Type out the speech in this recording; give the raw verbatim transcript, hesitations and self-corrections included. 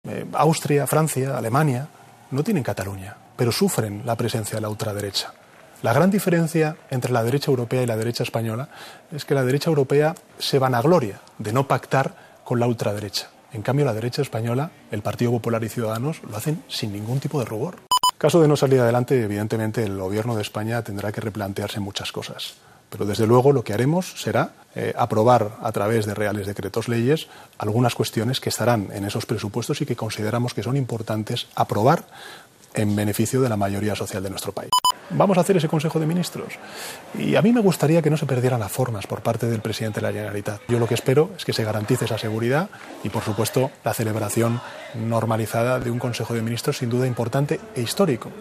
Eh, Austria, Francia, Alemania no tienen Cataluña, pero sufren la presencia de la ultraderecha. La gran diferencia entre la derecha europea y la derecha española es que la derecha europea se vanagloria de no pactar con la ultraderecha. En cambio, la derecha española, el Partido Popular y Ciudadanos, lo hacen sin ningún tipo de rubor. En caso de no salir adelante, evidentemente, el Gobierno de España tendrá que replantearse muchas cosas. Pero, desde luego, lo que haremos será eh, aprobar a través de reales decretos leyes algunas cuestiones que estarán en esos presupuestos y que consideramos que son importantes aprobar en beneficio de la mayoría social de nuestro país. Vamos a hacer ese Consejo de Ministros y a mí me gustaría que no se perdieran las formas por parte del presidente de la Generalitat. Yo lo que espero es que se garantice esa seguridad y, por supuesto, la celebración normalizada de un Consejo de Ministros sin duda importante e histórico.